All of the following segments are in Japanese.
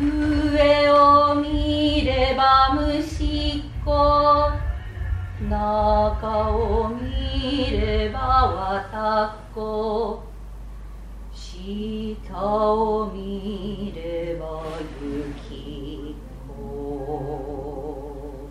上を見れば虫っこ、中を見ればわたっこ、下を見れば雪子。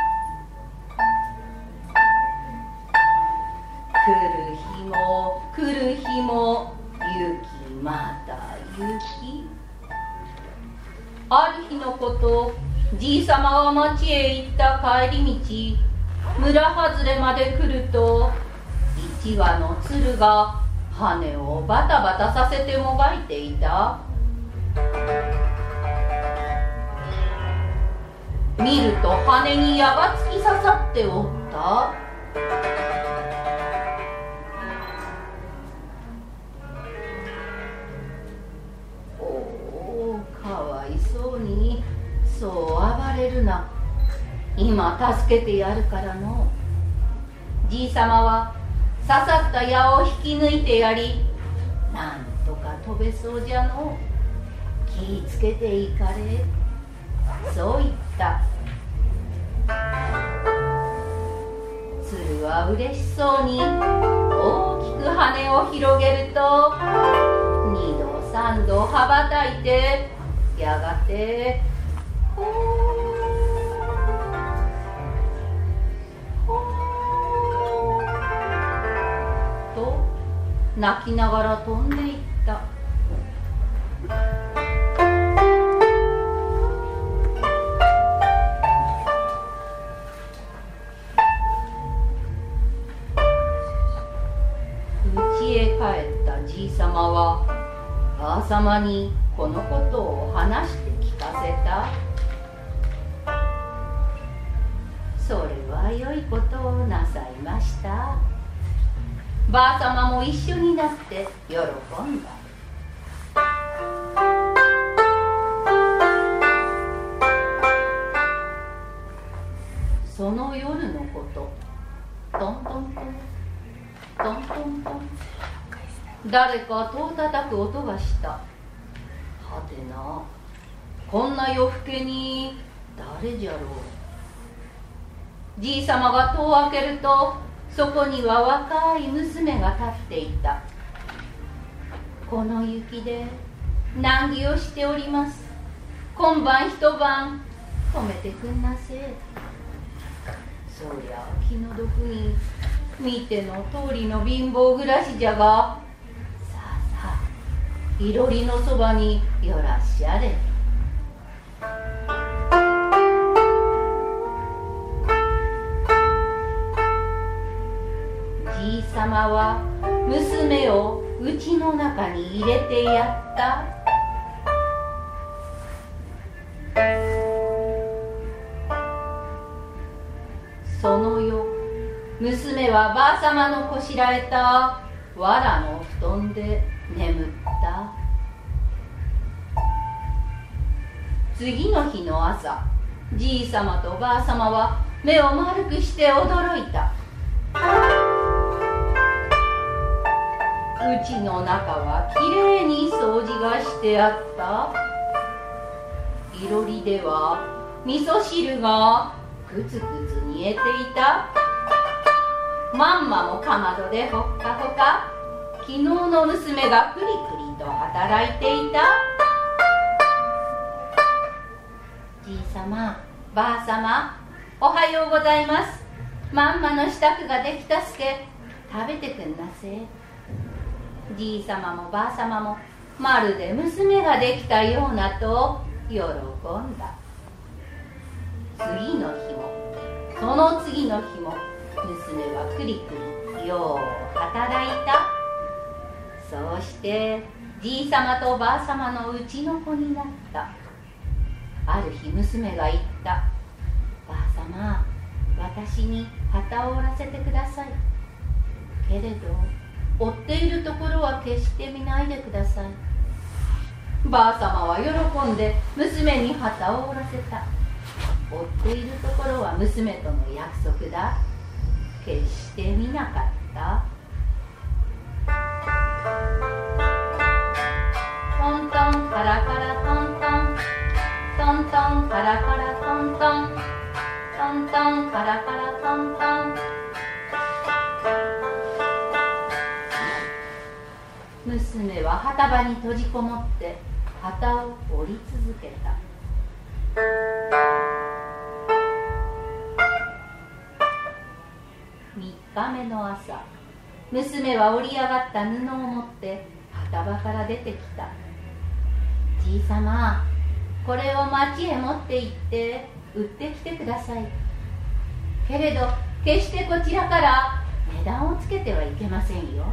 来る日も来る日も雪また雪。ある日のこと、じいさまが町へ行った帰り道、村外れまで来ると、一羽の鶴が羽をバタバタさせてもがいていた。見ると羽に矢が突き刺さっておった。おお、かわいそうに、そう暴れるな。今助けてやるからの。じいさまは刺さった矢を引き抜いてやり、なんとか飛べそうじゃの。気ぃつけていかれ。そう言った。鶴は嬉しそうに大きく羽を広げると、二度三度羽ばたいて、やがてほー泣きながら飛んでいった。家へ帰ったじいさまはばあさまにこのことを話して聞かせた。それは良いことをなさいました。ばあさまも一緒になって喜んだ。その夜のこと、トントントントントントン、誰か戸を叩く音がした。はてな、こんな夜更けに誰じゃろう。じいさまが戸を開けると、そこには若い娘が立っていた。この雪で難儀をしております。今晩一晩泊めてくんなせえ。そりゃ気の毒に見ての通りの貧乏暮らしじゃが、さあさあいろりのそばによらっしゃれ。じいさまは娘を家の中に入れてやった。その夜、娘はばあさまのこしらえた藁の布団で眠った。次の日の朝、じいさまとばあさまは目を丸くして驚いた。うちの中はきれいに掃除がしてあった。いろりでは味噌汁がくつくつ煮えていた。まんまもかまどでほっかほか。昨日の娘がくりくりと働いていた。じいさま、ばあさま、おはようございます。まんまの支度ができたすけ、食べてくんなせ。じいさまもばあさまもまるで娘ができたようなと喜んだ。次の日もその次の日も娘はくりくりよう働いた。そうしてじいさまとばあさまのうちの子になった。ある日娘が言った。ばあさま、私に旗を折らせてください。けれど折っているところは決して見ないでください。ばあさまは喜んで娘に旗を折らせた。折っているところは娘との約束だ。決して見なかった。トントンカラカラトントン、 カンカラカラカンカン。娘は旗場に閉じこもって旗を折り続けた。3日目の朝、娘は折り上がった布を持って旗場から出てきた。じいさま、これを町へ持って行って売ってきてください。けれど決してこちらから値段をつけてはいけませんよ。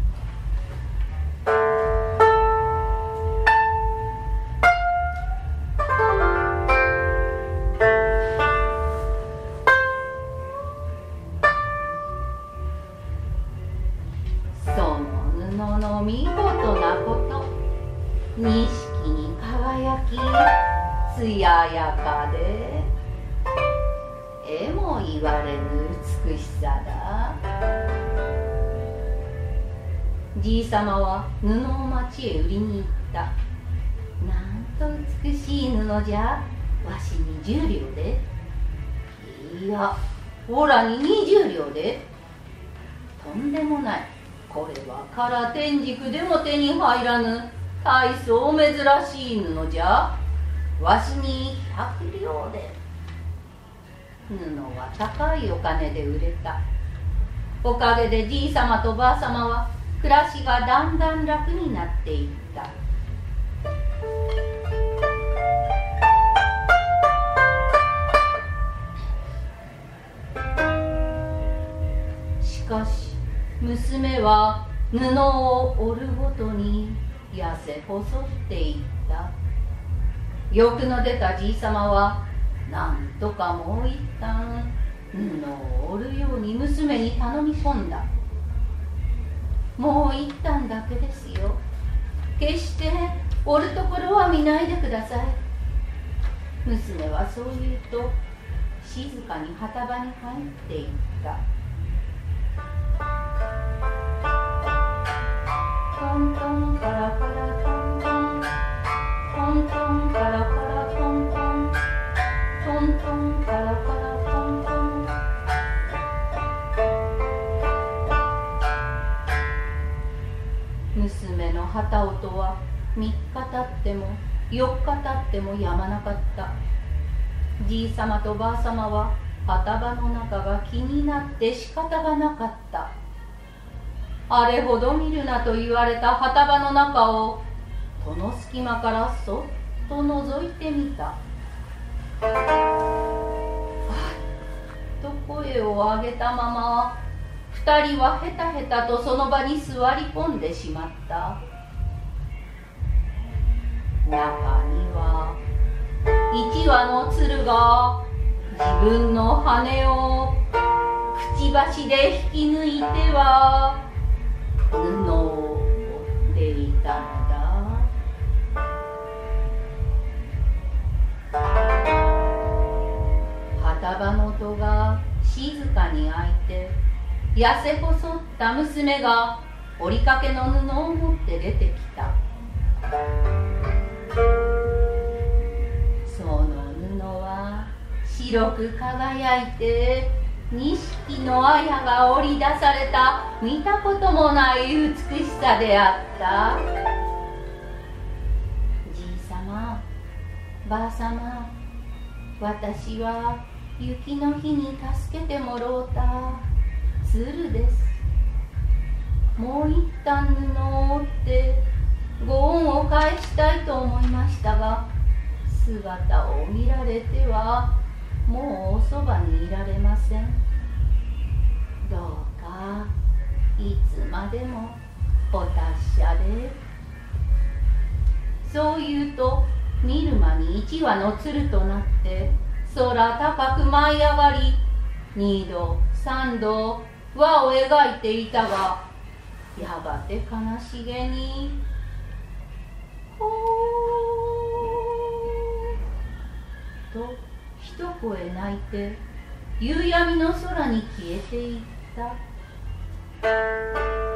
見事なこと、錦に輝き艶やかでえも言われぬ美しさだ。じいさまは布を町へ売りに行った。なんと美しい布じゃ、わしに10両で、いやオラに20両で。とんでもない。これは唐天竺でも手に入らぬ大層珍しい布じゃ。わしに100両で。布は高いお金で売れた。おかげでじいさまとばあさまは暮らしがだんだん楽になっていった。しかし娘は布を織るごとに痩せ細っていった。欲の出たじいさまはなんとかもう一旦布を織るように娘に頼み込んだ。もう一旦だけですよ。決して織るところは見ないでください。娘はそう言うと静かに旗場に入っていった。トントンカラカラトントン、トントンカラカラトントン、トントンカラカラトントン。娘の旗音は3日経っても4日経ってもやまなかった。じいさまとばあさまは旗場の中が気になって仕方がなかった。あれほど見るなと言われた旗場の中を戸の隙間からそっと覗いてみた。はっと声を上げたまま2人はヘタヘタとその場に座り込んでしまった。中には1羽の鶴が自分の羽をくちばしで引き抜いては布を織っていたのだ。旗場の戸が静かに開いて、痩せ細った娘が織りかけの布を持って出てきた。その布は白く輝いて、錦の綾が織り出された見たこともない美しさであった。じいさま、ばあさま、私は雪の日に助けてもろうた鶴です。もう一旦布を織ってご恩を返したいと思いましたが、姿を見られてはもうおそばにいられません。どうかいつまでもお達者で。そう言うと見る間に1羽の鶴となって空高く舞い上がり、2度3度輪を描いていたが、やがて悲しげにほーと一声泣いて夕闇の空に消えていった。